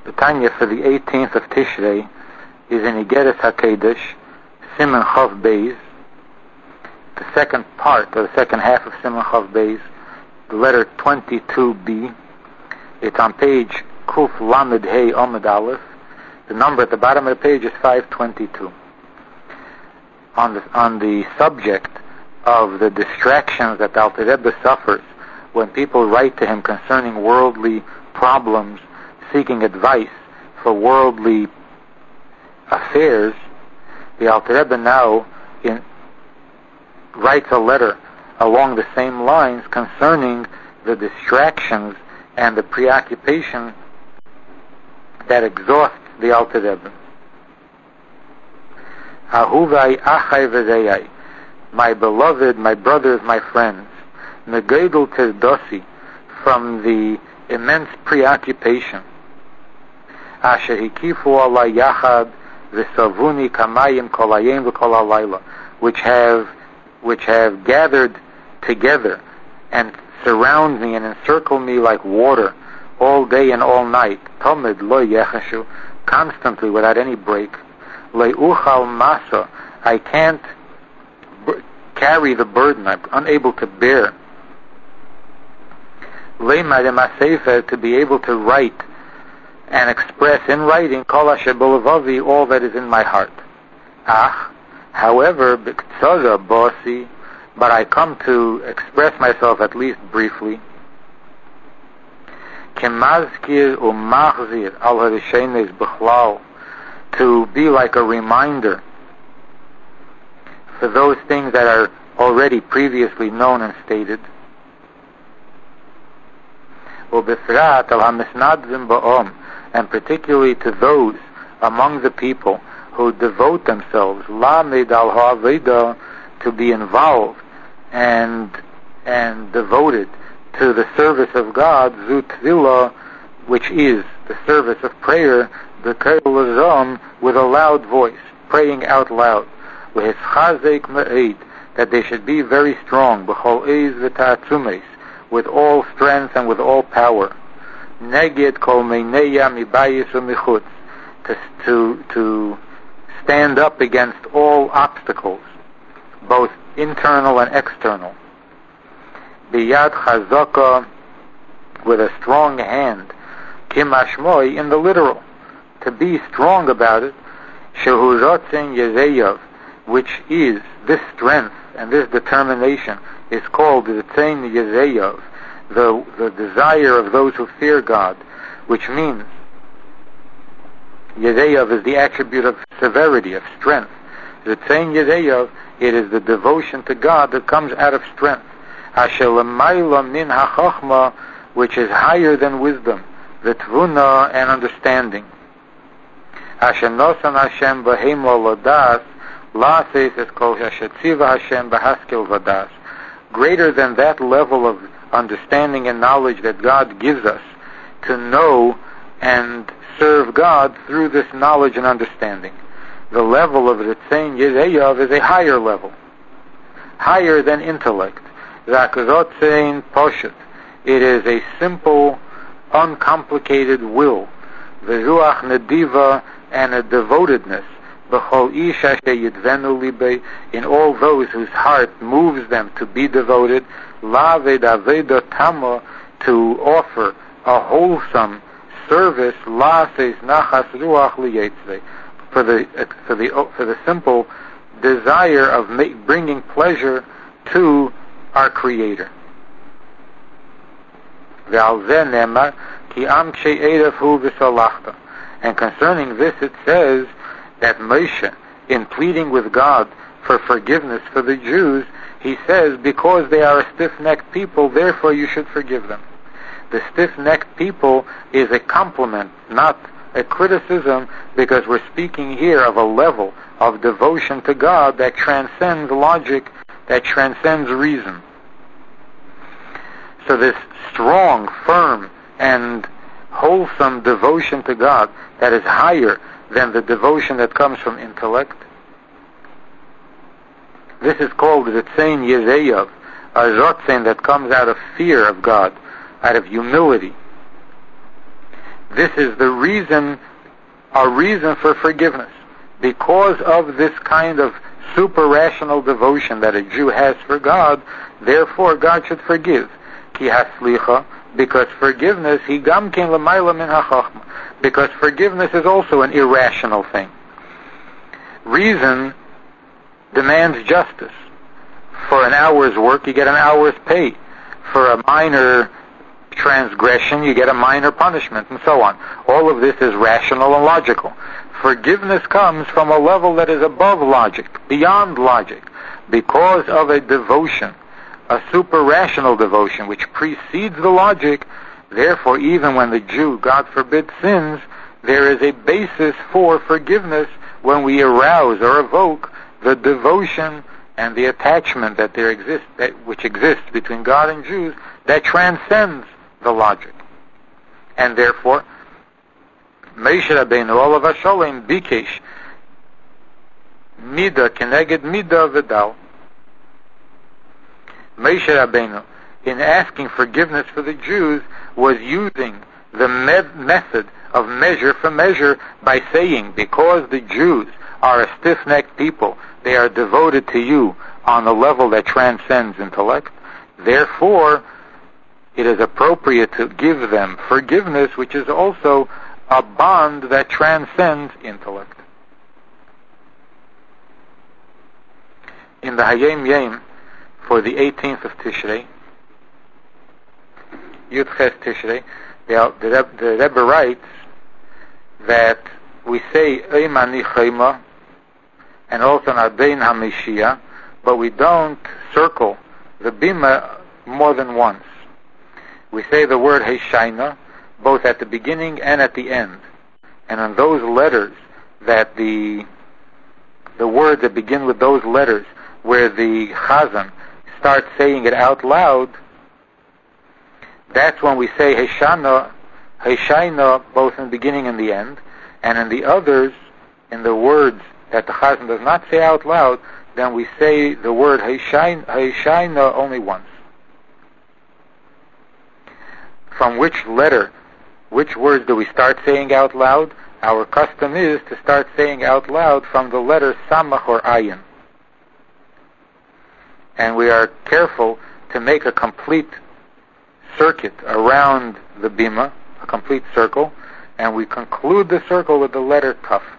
The Tanya for the 18th of Tishrei is in Igeres HaKedesh, Siman Chav Beis, the second part, or the second half of Siman Chav Beis, the letter 22b. It's on page Kuf Lamed Hey Amud Aleph. The number at the bottom of the page is 522. On the subject of the distractions that the Alter Rebbe suffers when people write to him concerning worldly problems, seeking advice for worldly affairs, the Alter Rebbe now writes a letter along the same lines concerning the distractions and the preoccupation that exhausts the Alter Rebbe. Ahuvai achai v'zeyai, my beloved, my brothers, my friends, negedul tezdosi, from the immense preoccupation, asher hikifu alai yachad v'savuni kamayim kol hayom v'kol halayla, which have gathered together and surround me and encircle me like water all day and all night, tomid lo yechashu, constantly without any break, leuchal masa, I can't carry the burden, I'm unable to bear, to be able to write and express in writing kol asher b'levavi, all that is in my heart. However, b'ktsaza bosi, but I come to express myself at least briefly. Kemazkir umachzir al harishenes b'chlal, to be like a reminder for those things that are already previously known and stated. Ubefrat al hamisnadvim ba'om, and particularly to those among the people who devote themselves lamed al ha'aveda, to be involved and devoted to the service of God, zu tefillah, which is the service of prayer, b'kol azam, with a loud voice, praying out loud, v'hischazek me'ed, that they should be very strong, b'chol eiz v'ta'atzumes, with all strength and with all power, neged kol meineya mibayis u'michutz, to stand up against all obstacles, both internal and external. Biyad chazaka, with a strong hand, kimashmoi, in the literal, to be strong about it, shehu rotzen yezeyav, which is this strength and this determination is called the tzein yezeyav, the desire of those who fear God, which means yezeyav is the attribute of severity, of strength. The tzein yezeyav, it is the devotion to God that comes out of strength. Asher l'mayla min hachachma, which is higher than wisdom, the tvuna and understanding. Asher nosan Hashem b'heim lo ladas, la'ases es kol asher tziva Hashem b'haskel vadas. Greater than that level of understanding and knowledge that God gives us to know and serve God through this knowledge and understanding. The level of the Ritzein Yezeyav is a higher level, higher than intellect. Zakazotzein Poshet, it is a simple, uncomplicated will. Veruach Nediva, and a devotedness. B'chol ish asher yidvenu libei, in all those whose heart moves them to be devoted. Laved aveda tama, to offer a wholesome service. La'ases nachas ruach liyetzvei, for the simple desire of bringing pleasure to our Creator. And concerning this it says that Moshe, in pleading with God for forgiveness for the Jews, he says, because they are a stiff-necked people, therefore you should forgive them. The stiff-necked people is a compliment, not a criticism, because we're speaking here of a level of devotion to God that transcends logic, that transcends reason. So this strong, firm, and wholesome devotion to God that is higher than the devotion that comes from intellect, this is called the Ritzein Yezeyav, a Rotzein that comes out of fear of God, out of humility. this is the reason, a reason for forgiveness. Because of this kind of super-rational devotion that a Jew has for God, therefore God should forgive. Ki haslicha, because forgiveness, he gam ken l'mayla min hachachma, because forgiveness is also an irrational thing. Reason demands justice. For an hour's work, you get an hour's pay. For a minor transgression, you get a minor punishment, and so on. All of this is rational and logical. Forgiveness comes from a level that is above logic, beyond logic, because of a devotion, a super-rational devotion, which precedes the logic. Therefore, even when the Jew, God forbid, sins, there is a basis for forgiveness when we arouse or evoke the devotion and the attachment that there exists, which exists between God and Jews, that transcends the logic. And therefore, Moshe Rabbeinu, olav hasholem, bikesh mida keneged mida v'dal. Moshe Rabbeinu, in asking forgiveness for the Jews, was using the method of measure for measure by saying, because the Jews are a stiff-necked people, they are devoted to you on a level that transcends intellect, therefore it is appropriate to give them forgiveness, which is also a bond that transcends intellect. In the Hayom Yom for the 18th of Tishrei, Yud Ches Tishrei, the Rebbe writes that we say Eimani Chayma and also Nadein HaMeshiach, but we don't circle the Bima more than once. We say the word Heshaina both at the beginning and at the end. And on those letters that the words that begin with those letters where the Chazan starts saying it out loud, that's when we say Heshaina both in the beginning and the end. And in the others, in the words that the Chazan does not say out loud, then we say the word Heshaina only once. From which letter, which words do we start saying out loud? Our custom is to start saying out loud from the letter Samach or Ayin. And we are careful to make a complete circuit around the Bima, a complete circle, and we conclude the circle with the letter Taf.